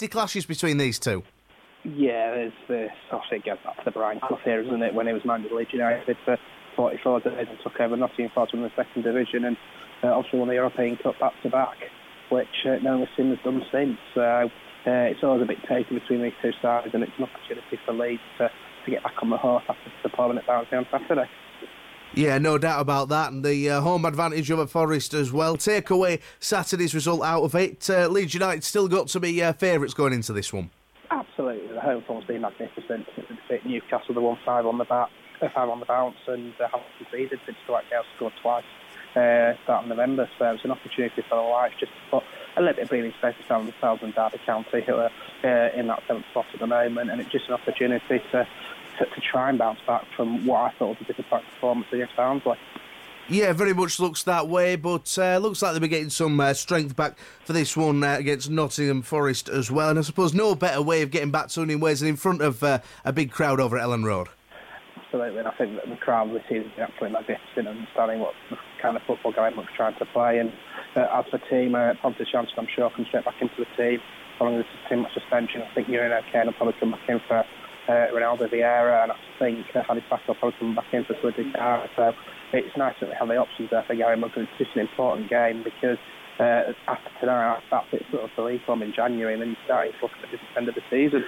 nasty clashes between these two. Yeah, obviously it goes back to the Brian Clough here, isn't it, when he was manager of Leeds United for 44 days and took over Nottingham Forest in the second division and obviously won the European Cup back-to-back, which no one's seen has done since. So it's always a bit taken between these two sides, and it's an opportunity for Leeds to get back on the horse after the Parliament at Barnsley on Saturday. Yeah, no doubt about that, and the home advantage of a Forest as well. Take away Saturday's result out of it. Leeds United still got to be favourites going into this one. Absolutely, the home form's been magnificent. They defeated Newcastle, the 1-5 on the bounce, and haven't conceded since Dwight Gale scored twice start of November. So it's an opportunity for the Lions just to put a little bit of breathing space around themselves and Derby County, who are in that 7th spot at the moment, and it's just an opportunity to try and bounce back from what I thought was a disappointing performance against Barnsley. Yeah, very much looks that way, but looks like they'll be getting some strength back for this one against Nottingham Forest as well. And I suppose no better way of getting back to winning ways than in front of a big crowd over at Ellen Road. Absolutely, and I think that the crowd this season is absolutely magnificent, understanding what kind of football Gary Monk's trying to play. And as for the team, Pontus Jansson, I'm sure, comes straight back into the team following the team suspension. I think Ewan O'Kane will probably come back in for Ronaldo Vieira, and I think Hadi Saka will probably come back in for Swindon Carr. So it's nice that they have the options there for Gary Monk, and it's just an important game because after tonight, that's it sort of the league form in January, and then you're starting to look at the end of the season.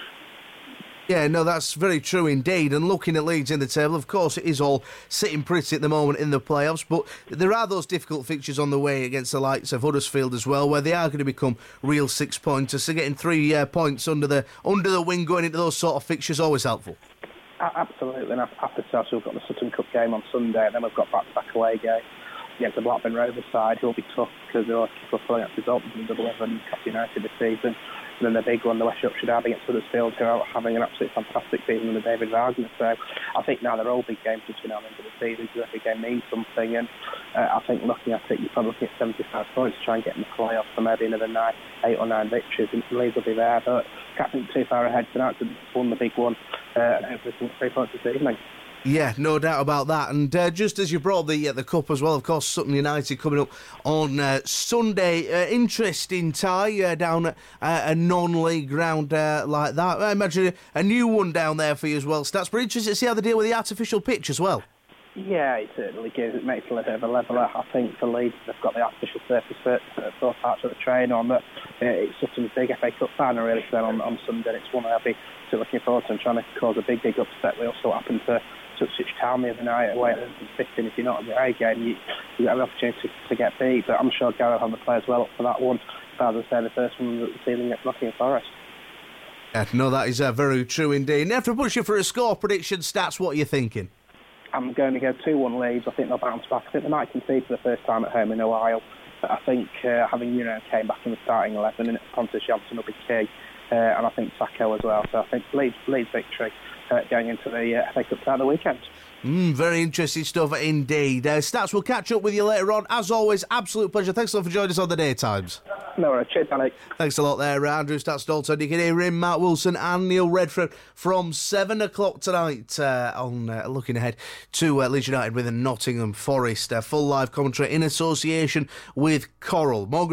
Yeah, no, that's very true indeed. And looking at Leeds in the table, of course, it is all sitting pretty at the moment in the playoffs, but there are those difficult fixtures on the way against the likes of Huddersfield as well, where they are going to become real 6-pointers. So getting 3 points under the wing going into those sort of fixtures always helpful. Absolutely, and after Chelsea, we've got the Sutton Cup game on Sunday, and then we've got back-to-back away game against the Blackburn Rovers side, who will be tough because they're all pulling up results in double over Newcastle United this season. And then the big one, the West Yorkshire Derby against Huddersfield, who are having an absolutely fantastic season under David Wagner. So I think now they're all big games between now and the end of the season, because every game means something. And I think looking at it, you're probably looking at 75 points to try and get in the playoffs for maybe another 8 or 9 victories, and Leeds will be there. But can't think too far ahead tonight to won the big one, and hopefully some 3 points this evening. Yeah, no doubt about that. And just as you brought the Cup as well, of course, Sutton United coming up on Sunday. Interesting tie down at a non-league ground like that. I imagine a new one down there for you as well, Stats. But interesting to see how they deal with the artificial pitch as well. Yeah, it certainly gives. It makes a little bit of a leveller. I think for Leeds, they've got the artificial surface for both parts of the train on. That it's Sutton's big FA Cup final really for them on Sunday. It's one I'll be looking forward to and trying to cause a big upset. We also happened to Ipswich Town the other night away at 15. If you're not on the A game, you have an opportunity to get beat. But I'm sure Gary will have the players well up for that one. As I say, the first one this evening against Nottingham Forest. Yeah, no, that is very true indeed. Now, if I push you for a score prediction, Stats, what are you thinking? I'm going to go 2-1 Leeds. I think they'll bounce back. I think they might concede for the first time at home in a while. But I think having O'Kane back in the starting 11 and Pontus Jansson will be key. And I think Sacco as well. So I think Leeds victory going into the FA Cup final weekend. Very interesting stuff indeed. Stats, we'll catch up with you later on. As always, absolute pleasure. Thanks a lot for joining us on the Daytimes. No worries. Cheers, Danny. Thanks a lot there, Andrew Stats Dalton. You can hear him, Matt Wilson and Neil Redford from 7 o'clock tonight on looking ahead to Leeds United with a Nottingham Forest. Full live commentary in association with Coral. More